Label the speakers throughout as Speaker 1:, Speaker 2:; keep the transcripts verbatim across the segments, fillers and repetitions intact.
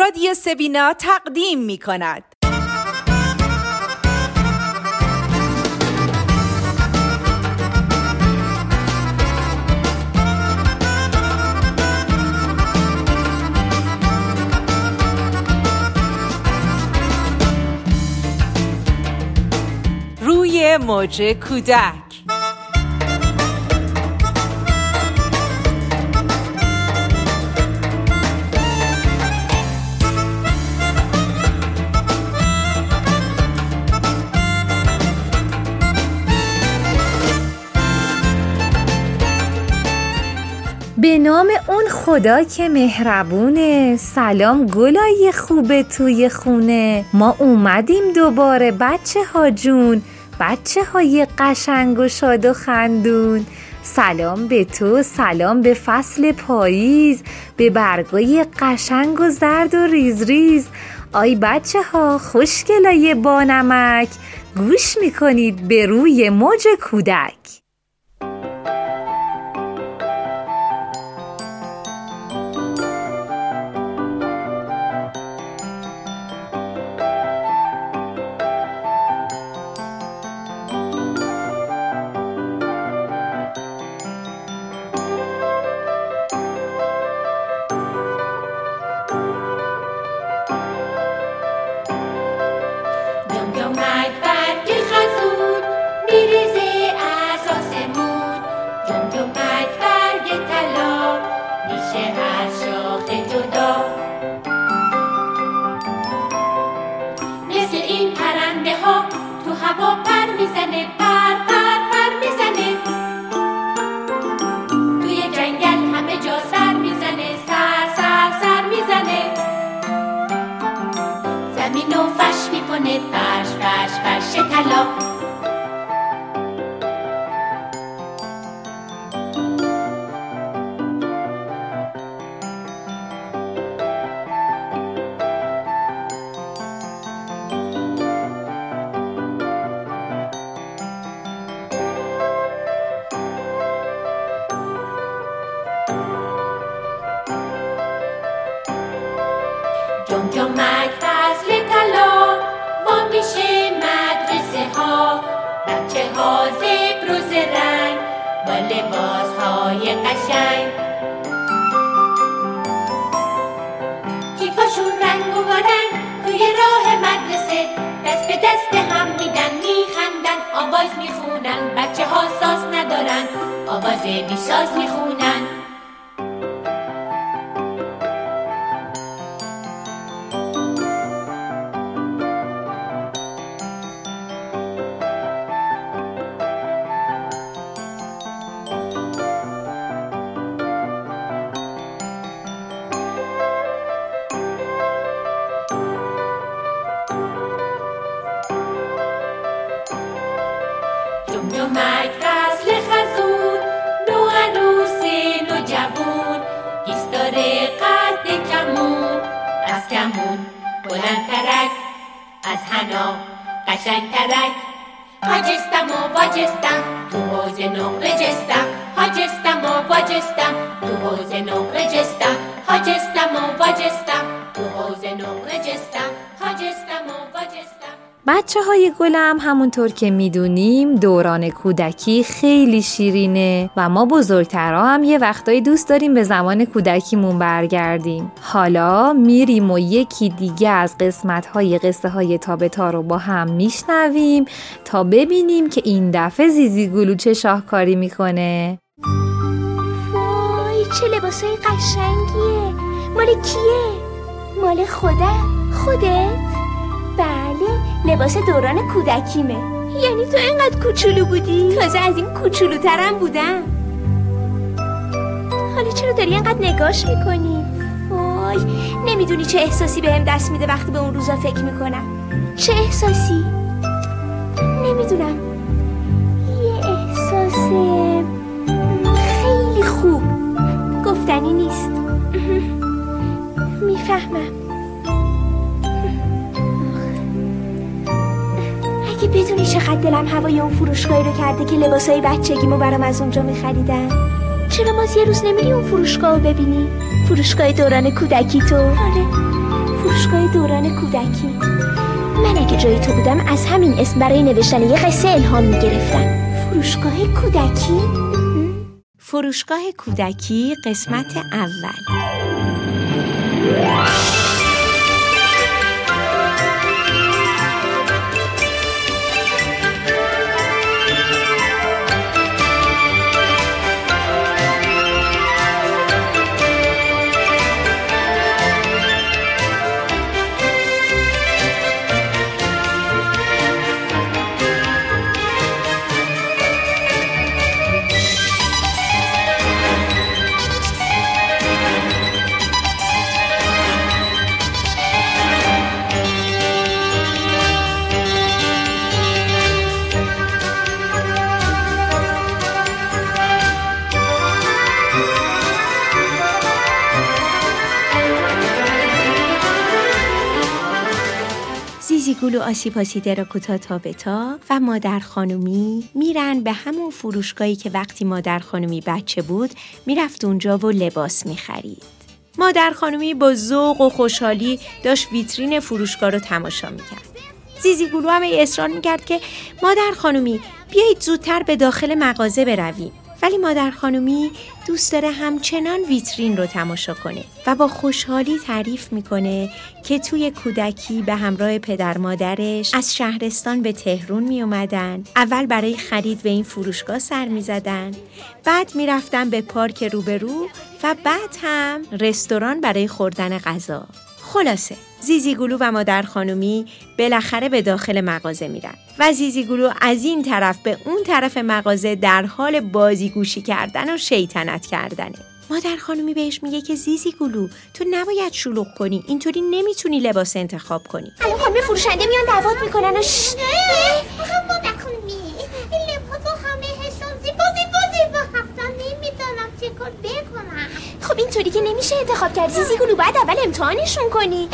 Speaker 1: رادیو سبینا تقدیم می کند. روی موج کودک.
Speaker 2: به نام اون خدا که مهربونه. سلام گلای خوبه توی خونه. ما اومدیم دوباره بچه ها جون، بچه های قشنگ و شاد و خندون. سلام به تو، سلام به فصل پاییز، به برگای قشنگ و زرد و ریز ریز. آی بچه ها خوشگلای با نمک، گوش میکنید به روی موج کودک.
Speaker 3: جمجمک فصل طلا ما میشه مدرسه ها، بچه ها زبر و زرنگ با لباس های قشنگ، کیفاشون رنگ و رنگ توی راه مدرسه دست به دست هم میدن میخندن، آواز میخونن بچه ها ساز ندارن، آواز بی ساز میخونن. جمجمک فصل خزون، نو عروس نو جوون، ایستاره قد کمون، از کمون بلند ترک، از حنا قشنگ ترک. هاجستم و واجستم تو حوض نقره جستم، هاجستم و واجستم تو حوض نقره جستم، هاجستم و واجستم تو حوض نقره جستم، هاجستم و واجستم.
Speaker 2: بچه های گلم همونطور که میدونیم دوران کودکی خیلی شیرینه و ما بزرگترها هم یه وقتایی دوست داریم به زمان کودکیمون برگردیم. حالا میریم و یکی دیگه از قسمت های قصه های تابتا رو با هم میشنویم تا ببینیم که این دفعه زیزی گلو چه شاهکاری میکنه.
Speaker 4: وای چه لباسای قشنگیه. مال کیه؟ مال خودم. خودت؟ بله لباس دوران کودکیمه. یعنی تو اینقدر کوچولو بودی؟ تازه از این کوچولوترم بودم. حالا چرا داری اینقدر نگاش میکنی؟ وای نمیدونی چه احساسی بهم دست میده وقتی به اون روزا فکر میکنم. چه احساسی؟ نمیدونم، یه احساس خیلی خوب، گفتنی نیست. میفهمم. اگه بدونی چقدر دلم هوای اون فروشگاهی رو کرده که لباسای بچگیمو برام از اونجا میخریدن. چرا باز یه روز نمیری اون فروشگاه رو ببینی؟ فروشگاه دوران کودکی تو. آره فروشگاه دوران کودکی. من اگه جای تو بودم از همین اسم برای نوشتن یه قصه الهام میگرفتم. فروشگاه کودکی؟
Speaker 2: فروشگاه کودکی قسمت اول. زیزیگول و آسیپاسی دراکوتا تابتا و مادر خانومی میرن به همون فروشگاهی که وقتی مادر خانومی بچه بود میرفت اونجا و لباس میخرید. مادر خانومی با ذوق و خوشحالی داشت ویترین فروشگاه رو تماشا میکرد. زیزیگولو هم اصرار میکرد که مادر خانومی بیایید زودتر به داخل مغازه برویم. ولی مادر خانومی دوست داره همچنان ویترین رو تماشا کنه و با خوشحالی تعریف میکنه که توی کودکی به همراه پدر مادرش از شهرستان به تهران می اومدن. اول برای خرید به این فروشگاه سر می زدن، بعد می رفتن به پارک روبرو و بعد هم رستوران برای خوردن غذا. خلاصه زیزیگولو و مادر خانومی بالاخره به داخل مغازه میرن و زیزیگولو از این طرف به اون طرف مغازه در حال بازیگوشی کردن و شیطنت کردنه. مادر خانومی بهش میگه که زیزیگولو تو نباید شلوغ کنی، اینطوری نمیتونی لباس انتخاب کنی.
Speaker 4: الان خانم فروشنده میان دعوت میکنن و شش
Speaker 5: آخه مادر خانومی این لباسو همه حسان زیبا زیبا زیبا هفتن نمیدونم چه کار بکنم.
Speaker 4: خب اینطوری که نمیشه انتخاب کرد زیزیگولو، بعد اول امتحانشون کنی.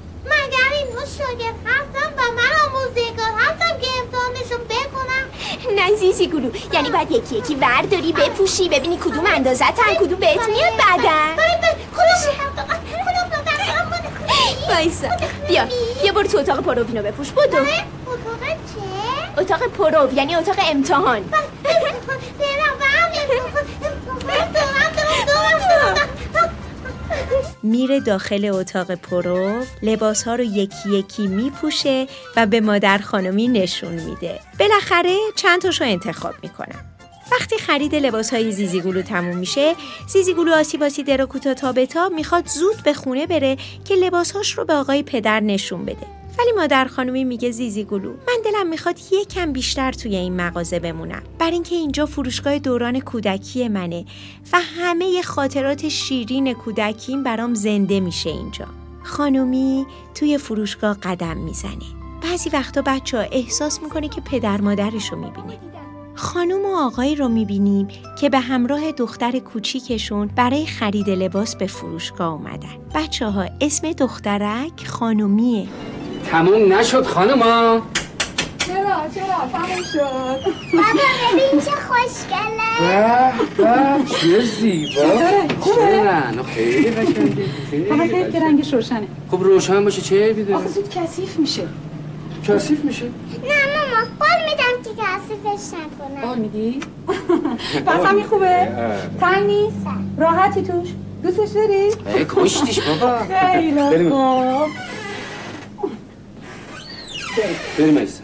Speaker 5: مگر اینو شاگرد هستم و من آموزگار هستم که امتحانشو بکنم؟
Speaker 4: نه زیزیگولو، یعنی باید یکی یکی ورداری بپوشی ببینی کدوم اندازه‌تن کدوم بهت میاد بعدن. وایسا بیا بیا برو تو اتاق پرو اینو بپوش. بدو.
Speaker 5: اتاق چه؟
Speaker 4: اتاق پرو یعنی اتاق امتحان.
Speaker 2: میره داخل اتاق پرو، لباس‌ها رو یکی یکی میپوشه و به مادر خانومی نشون میده. بالاخره چند تاشو انتخاب میکنن. وقتی خرید لباس‌های زیزیگولو تموم میشه، زیزیگولو آسیپاسی دراکوتا تابتا میخواد زود به خونه بره که لباس‌هاش رو به آقای پدر نشون بده. ولی مادر خانومی میگه زیزیگولو من دلم میخواد یکم بیشتر توی این مغازه بمونم، برای اینکه اینجا فروشگاه دوران کودکی منه و همه خاطرات شیرین کودکیم برام زنده میشه اینجا. خانومی توی فروشگاه قدم میزنه. بعضی وقتا بچه‌ها احساس میکنه که پدر مادرش رو میبینه. خانوم و آقایی رو میبینیم که به همراه دختر کوچیکشون برای خرید لباس به فروشگاه اومدن. بچه‌ها اسم دخترک خانومیه.
Speaker 6: تموم نشد خانوما؟
Speaker 5: چرا چرا تموم شد. بابا ببین چه خوشگله.
Speaker 6: به به چه زیبا. چه رنگ خیلی قشنگه.
Speaker 7: همه خیلی که رنگش روشنه.
Speaker 6: خب روشن باشه چه عیبی داره؟
Speaker 7: آخه زود کثیف میشه.
Speaker 6: کثیف میشه؟
Speaker 5: نه ماما قول میدم که کثیفش نکنم.
Speaker 7: قول میدی؟ پس همین خوبه؟ تنگ نیست؟ راحتی توش؟ دوستش داری؟
Speaker 6: ای کشتیش بابا.
Speaker 7: خیلی خوب.
Speaker 6: بریم ایسا.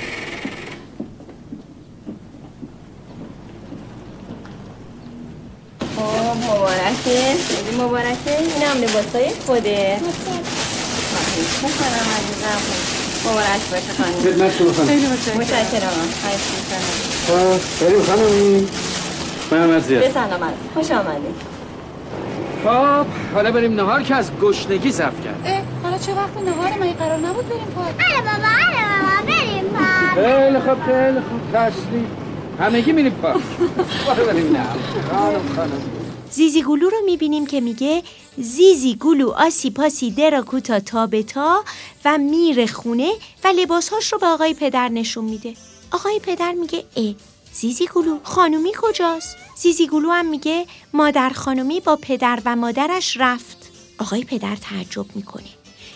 Speaker 8: آه مبارکه، خیلی مبارکه. این هم لباسای خوده. خواهیش میکنم عزیزم. مبارک باشه خانم.
Speaker 6: خدمت شما خانم.
Speaker 7: خیلی متشکرم.
Speaker 8: متشکرم. خواهیش میکنم.
Speaker 6: خب بریم خانمی. محمد زیاد.
Speaker 8: به سلامت. خوش آمدید.
Speaker 6: خب حالا بریم نهار که از گشنگی ضعف کرد.
Speaker 7: اه حالا چه وقت نهاره؟ مگه قرار نبود بریم پارک؟
Speaker 5: آره بابا آره بابا بریم پارک.
Speaker 6: خیلی خوب خیلی خوب تشریف. همگی میریم پارک. برو بریم نه. خانم خانم.
Speaker 2: زیزیگولو رو میبینیم که میگه زیزیگولو آسیپاسی دراکوتا تابتا و میره خونه و لباسهاش رو به آقای پدر نشون میده. آقای پدر میگه اه زیزیگولو خانومی کجاست؟ زیزیگولو هم میگه مادر خانومی با پدر و مادرش رفت. آقای پدر تعجب میکنه.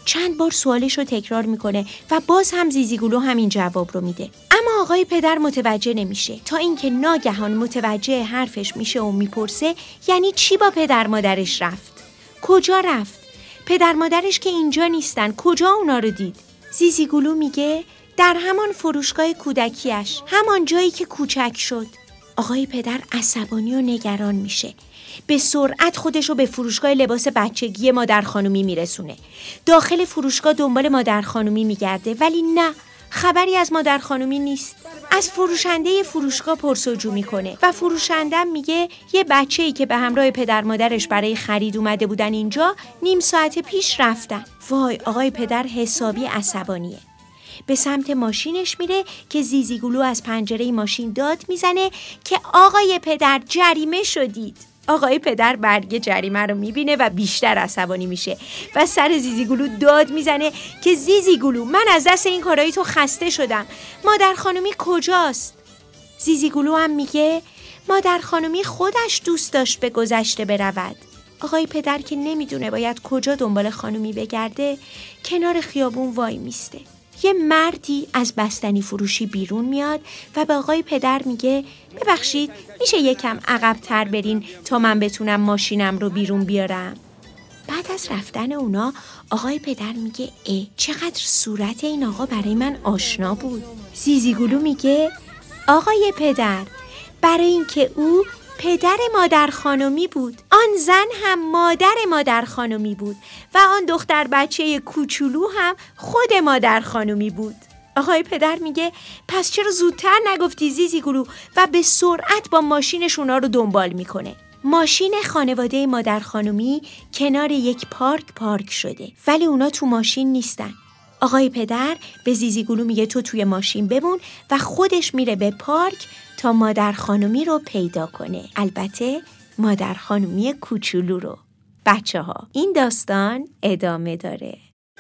Speaker 9: چند بار سوالش رو تکرار میکنه و باز هم زیزیگلو همین جواب رو میده. اما آقای پدر متوجه نمیشه تا اینکه ناگهان متوجه حرفش میشه و میپرسه یعنی چی با پدر مادرش رفت؟ کجا رفت؟ پدر مادرش که اینجا نیستن، کجا اونا رو دید؟ زیزیگلو میگه در همان فروشگاه کودکیش، همان جایی که کوچک شد. آقای پدر عصبانی و نگران میشه. به سرعت خودش رو به فروشگاه لباس بچگی مادر خانومی میرسونه. داخل فروشگاه دنبال مادر خانومی میگرده ولی نه، خبری از مادر خانومی نیست. از فروشنده فروشگاه پرسجو میکنه و فروشنده میگه یه بچه‌ای که به همراه پدر مادرش برای خرید اومده بودن اینجا نیم ساعت پیش رفتن. وای، آقای پدر حسابی عصبانیه. به سمت ماشینش میره که زیزیگلو از پنجره ماشین داد میزنه که آقای پدر جریمه شدید. آقای پدر برگه جریمه رو میبینه و بیشتر عصبانی میشه و سر زیزیگلو داد میزنه که زیزیگلو من از دست این کارهای تو خسته شدم، مادر خانومی کجاست؟ زیزیگلو هم میگه مادر خانومی خودش دوست داشت به گذشته برود. آقای پدر که نمیدونه باید کجا دنبال خانومی بگرده کنار خیابون وای میسته. یه مردی از بستنی فروشی بیرون میاد و به آقای پدر میگه ببخشید میشه یکم عقب تر برین تا من بتونم ماشینم رو بیرون بیارم. بعد از رفتن اونا آقای پدر میگه اه چقدر صورت این آقا برای من آشنا بود. زیزیگلو میگه آقای پدر برای اینکه او پدر مادر خانومی بود، آن زن هم مادر مادر خانومی بود و آن دختر بچه کوچولو هم خود مادر خانومی بود. آقای پدر میگه پس چرا زودتر نگفتی زیزیگلو و به سرعت با ماشینش اونا رو دنبال میکنه. ماشین خانواده مادر خانومی کنار یک پارک پارک شده ولی اونا تو ماشین نیستن. آقای پدر به زیزیگلو میگه تو توی ماشین بمون و خودش میره به پارک تا مادر خانومی رو پیدا کنه. البته مادر خانومی کوچولو رو. بچه ها این داستان ادامه داره.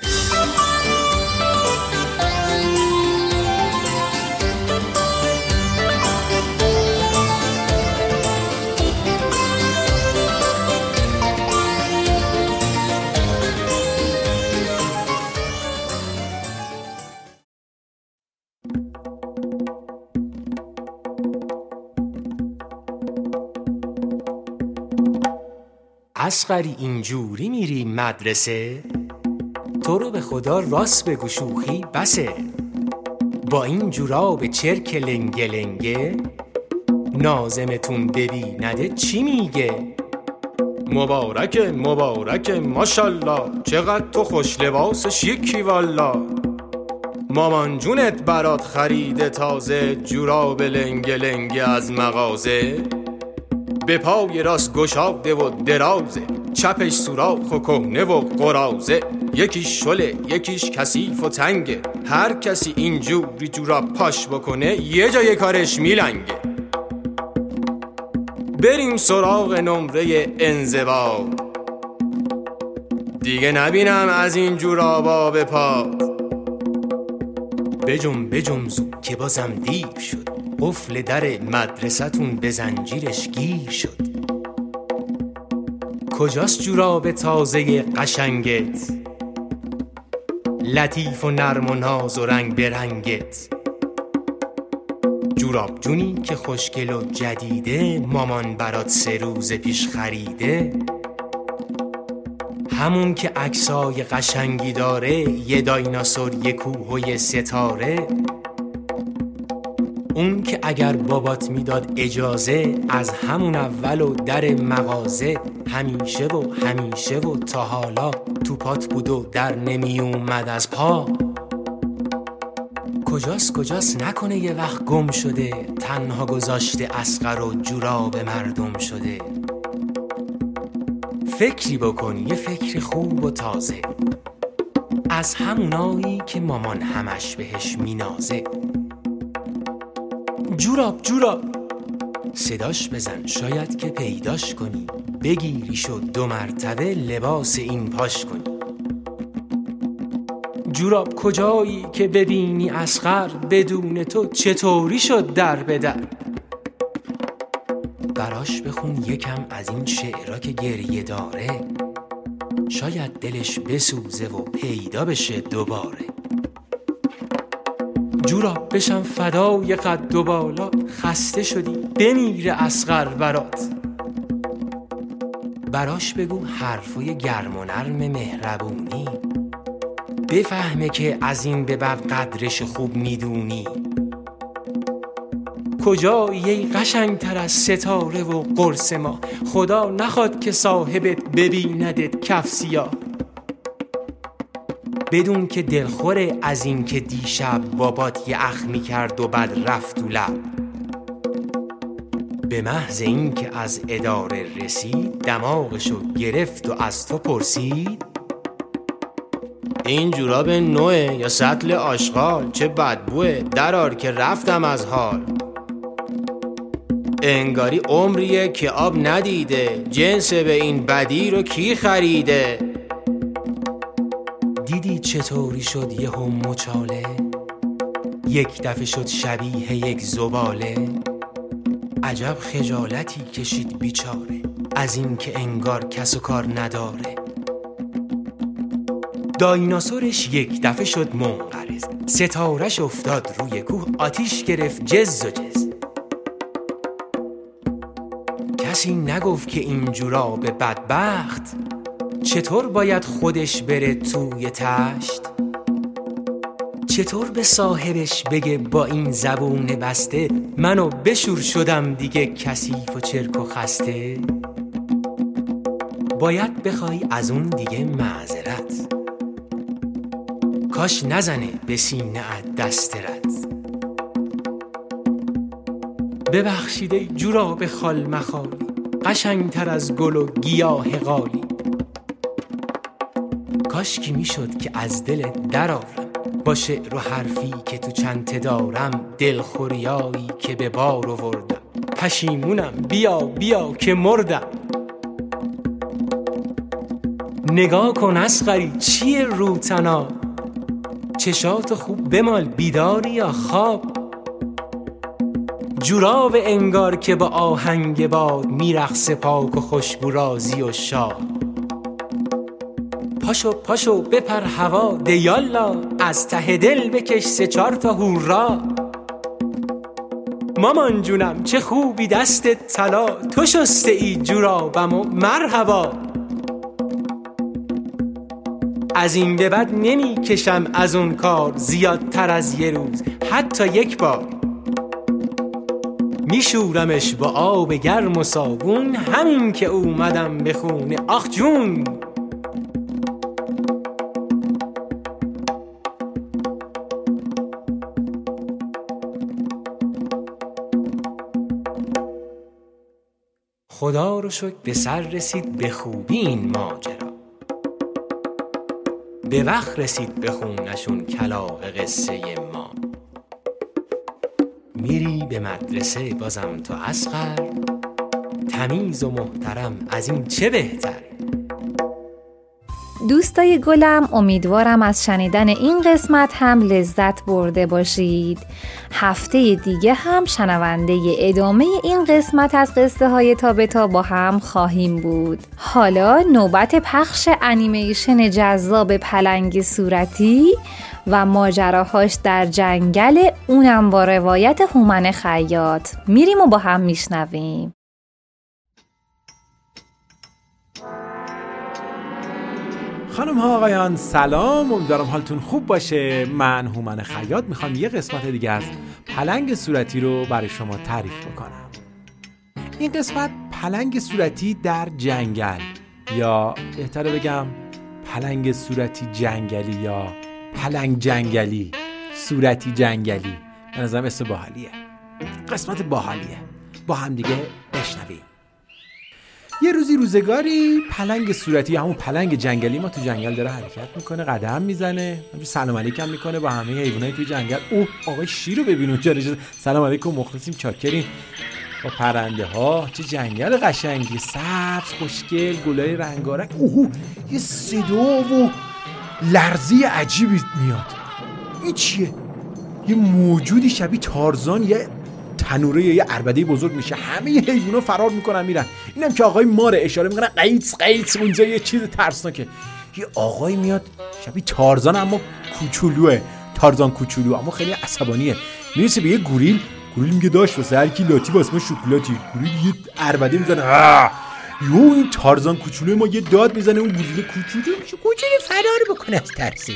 Speaker 10: اصغری اینجوری میری مدرسه؟ تو رو به خدا راست بگو شوخی بسه. با این جوراب چرک لنگه لنگه نازمتون ببینده چی میگه؟ مبارک مبارک ماشالله چقدر تو خوش لباس شیکی والا. مامان جونت برات خریده تازه جوراب لنگه لنگه از مغازه. به پای راست گشاده و درازه چپش سوراخ و کهنه و قرازه. یکیش شله یکیش کثیف و تنگه هر کسی اینجوری جوراب پاش بکنه یه جای کارش میلنگه. بریم سراغ نمره انزوا دیگه نبینم از این جورابا به پا. بجم بجم زود که بازم دیر شد قفل در مدرسه‌تون به زنجیرش گیر شد. کجاست جوراب تازه قشنگت لطیف و نرم و ناز و رنگ برنگت؟ جوراب جونی که خوشگل و جدیده مامان برات سه روز پیش خریده. همون که عکسای قشنگی داره یه دایناسور یه کوه و یه ستاره. اون که اگر بابات میداد اجازه از همون اول و در مغازه همیشه و همیشه و تا حالا تو پات بود و در نمی اومد از پا. کجاست کجاست نکنه یه وقت گم شده تنها گذاشته اصغر و جوراب مردم شده. فکری بکن یه فکر خوب و تازه از همونایی که مامان همش بهش مینازه. جوراب جوراب صداش بزن شاید که پیداش کنی بگیری شد دو مرتبه لباس این پاش کنی. جوراب کجایی که ببینی اصغر بدون تو چطوری شد در به در. براش بخون یکم از این شعرها که گریه داره شاید دلش بسوزه و پیدا بشه دوباره. جورا بشم فدای قد و بالا، خسته شدی بمیره اصغر برات. براش بگو حرفای گرم و نرم مهربونی، بفهمه که از این به بعد قدرش خوب میدونی. کجایی ای قشنگ تر از ستاره و قرص ما، خدا نخواد که صاحبت ببیندت کف سیاه. بدون که دلخوره از این که دیشب بابات یه اخ می کرد و بعد رفت تو لب. به محض این که از اداره رسید، دماغشو گرفت و از تو پرسید این جوراب نوه یا سطل آشغال؟ چه بدبوه، درار که رفتم از حال. انگاری عمریه که آب ندیده، جنس به این بدی رو کی خریده؟ دیدی چطوری شد یه هم مچاله، یک دفعه شد شبیه یک زباله. عجب خجالتی کشید بیچاره از این که انگار کس و کار نداره. دایناسورش یک دفعه شد منقرض، ستارش افتاد روی کوه، آتیش گرفت جز و جز. کسی نگفت که این جوراب بدبخت چطور باید خودش بره توی تشت؟ چطور به صاحبش بگه با این زبون بسته منو بشور شدم دیگه کثیف و چرک و خسته؟ باید بخوای از اون دیگه معذرت، کاش نزنه به سینه ات دسترت. ببخشید ای جوراب خال مخالی، قشنگ تر از گل و گیاه قالی. کاش کی میشد که از دلت درارم، با شعر و حرفی که تو چنته دارم. دلخوریایی که به بار آوردم، پشیمونم بیا بیا که مردم. نگاه کن اصغری چیه روتنا، چشاتو خوب بمال بیداری یا خواب. جوراب انگار که با آهنگ باد میرقصه پاک و خوشبو رازی و شاد. پاشو پاشو بپر هوا ده یالا، از ته دل بکش سه چار تا هورا. مامان جونم چه خوبی دستت طلا، تو شسته ای جورابم و مرحبا. از این به بعد نمی کشم از اون کار، زیادتر از یه روز حتی یک بار. میشورمش با آب گرم و صابون، همین که اومدم به خونه آخ جون. خدا رو شکر به سر رسید به خوبی این ماجرا، به وقت رسید به خونشون کلاغ قصه ما. میری به مدرسه بازم تو اصغر، تمیز و محترم از این چه بهتر.
Speaker 2: دوستای گلم، امیدوارم از شنیدن این قسمت هم لذت برده باشید. هفته دیگه هم شنونده ادامه این قسمت از قصه های تا به تا با هم خواهیم بود. حالا نوبت پخش انیمیشن جذاب پلنگ صورتی و ماجراهاش در جنگل، اونم با روایت هومن خیاط. میریم و با هم میشنویم.
Speaker 11: خانم ها آقایان سلام، امیدوارم حالتون خوب باشه. من هومن خیاط میخوام یه قسمت دیگه از پلنگ صورتی رو برای شما تعریف بکنم. این قسمت پلنگ صورتی در جنگل، یا بهتره بگم پلنگ صورتی جنگلی یا پلنگ جنگلی، صورتی جنگلی. به نظرم اسم باحالیه، قسمت باحالیه، با هم دیگه بشنویم. یه روزی روزگاری پلنگ صورتی، همون پلنگ جنگلی ما تو جنگل داره حرکت میکنه، قدم میزنه، سلام علیکم میکنه با همه حیوانای تو جنگل. اوه آقای شیر رو ببین اونجا نشسته، سلام علیکم مخلصیم چاکریم. با پرنده ها، چه جنگل قشنگی، سبز خوشگل، گلای رنگارنگ. اوه یه صدا و لرزی عجیبی میاد. این چیه؟ یه موجودی شبیه تارزان، یه تنوره یا یه عربده بزرگ میشه، همه حیونا فرار میکنن میرن. اینم که آقای ماره اشاره میکنه قیچ قیچ، اونجا یه چیز ترسناکه. یه آقای میاد شبیه تارزان اما کوچولوه، تارزان کوچولو اما خیلی عصبانیه. میرسه به یه گوریل، گوریل میگه داشت واسه هر کی لاتی واسه ما شکلاتی. گوریل یه عربده میزنه، یو این تارزان کوچولو ما یه داد میزنه، اون گوریل کوچولو میشه کوچولو فرار بکنه از ترسش.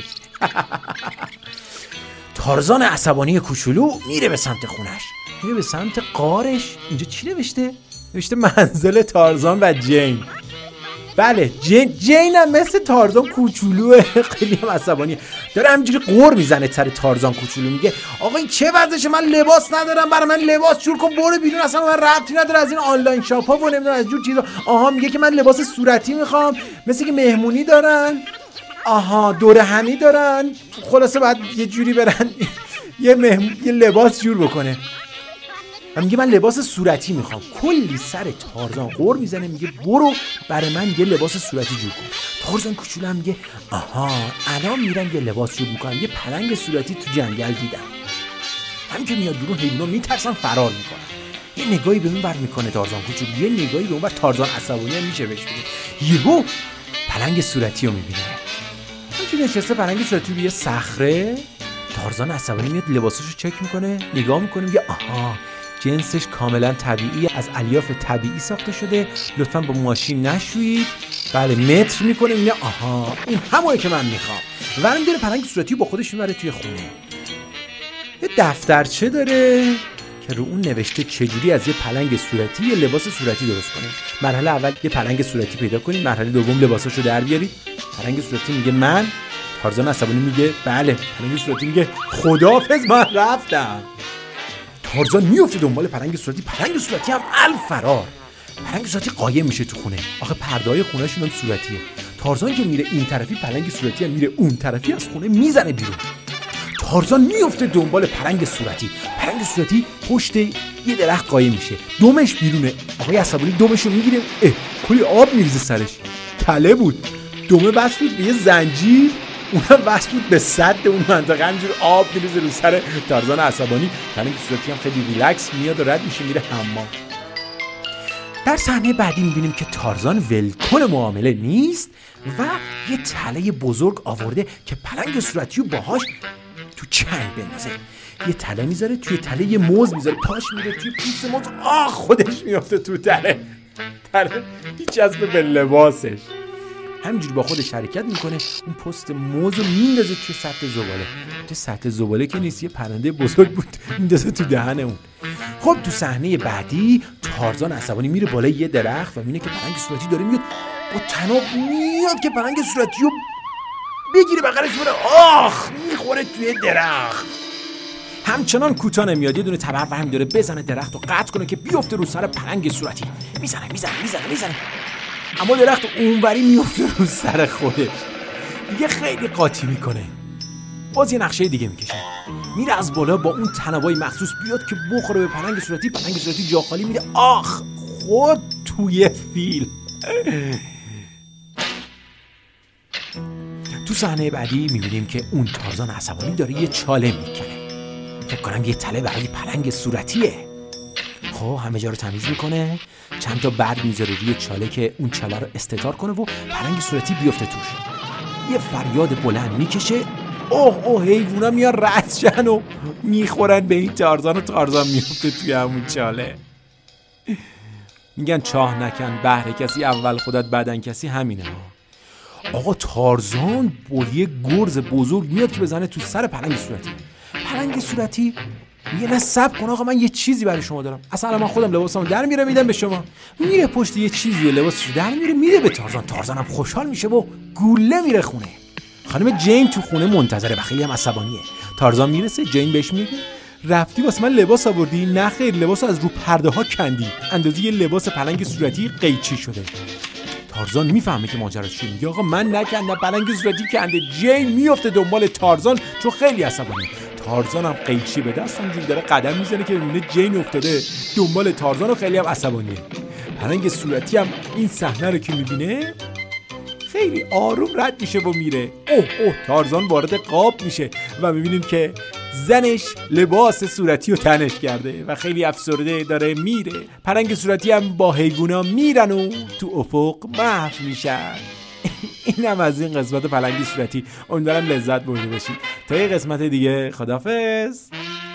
Speaker 11: تارزان عصبانی کوچولو میره به سمت خونش، میره به سمت غارش. اینجا چی نوشته؟ نوشته منزل تارزان و جین. بله جین جین هم مثل تارزان کوچولوه، خیلی هم عصبانیه، داره همینجوری قور میزنه سر تارزان کوچولو. میگه آقا این چه وضعشه؟ من لباس ندارم، برای من لباس جور کن، برو بیرون، اصلا من ربطی نداره از این آنلاین شاپ ها و نمیدونم از جور چیزا. آها میگه که من لباس صورتی میخوام، مثل که مهمونی دارن، آها دوره همی دارن، خلاصه بعد یه جوری برن یه مهم... یه لباس جور بکنه. و میگه من لباس صورتی میخوام. کلی سر تارزان قور میزنه، میگه برو برای من یه لباس صورتی جور کن. تارزان کوچولو هم میگه آها الان میرم یه لباس جور میکنم، یه پلنگ صورتی تو جنگل دیدم. همین که میاد بیرون حیونا میترسن فرار میکنن. یه نگاهی به اون ور میکنه تارزان کوچولو، یه نگاهی به اون ور تارزان عصبانی هم میشه بهش میگه. یهو پلنگ صورتی رو میبینه، همینجوری نشسته پلنگ صورتی روی صخره. تارزان عصبانی میاد لباساشو چک میکنه، نگاه میکنه، میگه آها جنسش کاملا طبیعی، از الیاف طبیعی ساخته شده، لطفاً با ماشین نشویید. بله متر میکنه، میگه آها این همونی که من میخوام. ورم داره پلنگ صورتی با خودش میبره توی خونه. یه دفترچه داره که رو اون نوشته چجوری از یه پلنگ صورتی یه لباس صورتی درست کنیم. مرحله اول یه پلنگ صورتی پیدا کنید، مرحله دوم لباساشو در بیارید. پلنگ صورتی میگه من. تارزان عصبانی میگه بله. پلنگ صورتی میگه خداحافظ من رفتم. تارزان میفته دنبال پلنگ صورتی، پلنگ صورتی هم الفرار. پلنگ صورتی قایم میشه تو خونه. آخه پرده‌های خونه‌شون هم صورتیه. تارزان که میره این طرفی، پلنگ صورتی هم میره اون طرفی، از خونه میزنه بیرون. تارزان میفته دنبال پلنگ صورتی. پلنگ صورتی پشت یه درخت قایم میشه، دمش بیرونه. آقای عصبانی دمشو میگیره، اه کلی آب میریزه سرش. تله بود، دمه بس بود به یه زنجیر، اونم بس بود به سد اون منطقه، همینجور آب میریزه رو سر تارزان عصبانی. پلنگ صورتی هم خیلی ریلکس میاد و رد میشه میره حمام. در صحنه بعدی میبینیم که تارزان ولکن معامله نیست و یه تله بزرگ آورده که پلنگ صورتی رو باهاش تو چنگ بندازه. یه تله میذاره، توی تله یه موز میذاره، پاش میره توی پوست موز، آه خودش میافته تو تله. تله هیچ چسبه به لباسش، همینجوری با خودش حرکت میکنه، اون پست موز رو میندازه توی سطح زباله. توی سطح زباله که نیست، یه پرنده بزرگ بود میندازه تو دهن اون. خب تو صحنه بعدی تارزان عصبانی میره بالای یه درخت و میبینه که پلنگ صورتی داره میاد، با طناب میاد که پلنگ صورتی رو بگیره بغلش بره، آخ میخوره توی درخت. همچنان کوتاه نمیاد، یه دونه تبر ورم داره بزنه درخت رو قطع کنه که بیفته رو سر پلنگ صورتی. میزنه میزنه میزنه میزنه اما درخت اونوری میفته رو سر خودش، دیگه خیلی قاطی میکنه. باز یه نقشه دیگه میکشه، میره از بالا با اون تنابای مخصوص بیاد که بخوره به پلنگ صورتی. پلنگ صورتی جا خالی میره، آخ خود توی فیل. تو صحنه بعدی میبینیم که اون تارزان عصبانی داره یه چاله میکنه، فکر کنم یه تله برای پلنگ صورتیه. خب همه جا رو تمیز میکنه، چند تا برگ میذاره روی چاله که اون چاله رو استتار کنه و پلنگ صورتی بیفته توش. یه فریاد بلند میکشه، اوه اوه حیوونا میان رد و میخورن به این تارزان و تارزان میفته توی همون چاله. میگن چاه نکن بهر کسی، اول خودت بعدن کسی، همینه. آقا تارزان با یه گرز بزرگ میاد که بزنه تو سر پلنگ صورتی. پلنگ صورتی میگه نه صبر کن آقا، من یه چیزی برای شما دارم. اصلا من خودم لباسامو در میره میدم به شما. میره پشت یه چیزی و لباسش در میره میده به تارزان. تارزانم خوشحال میشه و گوله میره خونه. خانم جین تو خونه منتظره و خیلی هم عصبانیه. تارزان میرسه، جین بهش میگه رفتی واسه من لباس آوردی؟ نه خیر، لباس از رو پرده ها کندی، اندازه یه لباس پلنگ صورتی قیچی شده. تارزان میفهمه که ماجرا چیه، میگه آقا من نکندم، پلنگ صورتی کنده. جین میفته دنبال تارزان چون خیلی عصبانیه. تارزان هم قیچی به دست اونجوری داره قدم میزنه که ببینه جین افتاده دنبال تارزان و خیلی هم عصبانیه. پلنگ صورتی هم این صحنه رو که میبینه خیلی آروم رد میشه و میره. اوه اوه تارزان وارد قاب میشه و میبینیم که زنش لباس صورتی رو تنش کرده و خیلی افسرده داره میره. پلنگ صورتی هم با حیوونا میرن و تو افق محو میشن. اینم از این قسمت پلنگ صورتی. امیدوارم لذت برده باشید. تا یه قسمت دیگه، خداحافظ.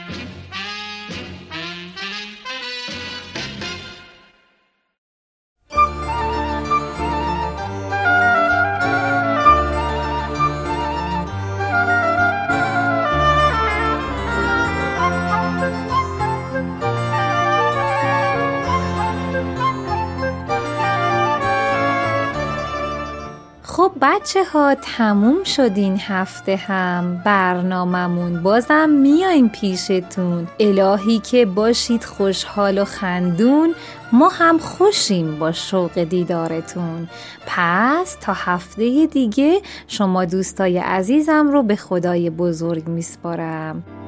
Speaker 2: خب بچه ها، تموم شد این هفته هم برناممون. بازم میایم پیشتون. الهی که باشید خوشحال و خندون، ما هم خوشیم با شوق دیدارتون. پس تا هفته دیگه شما دوستای عزیزم رو به خدای بزرگ میسپارم.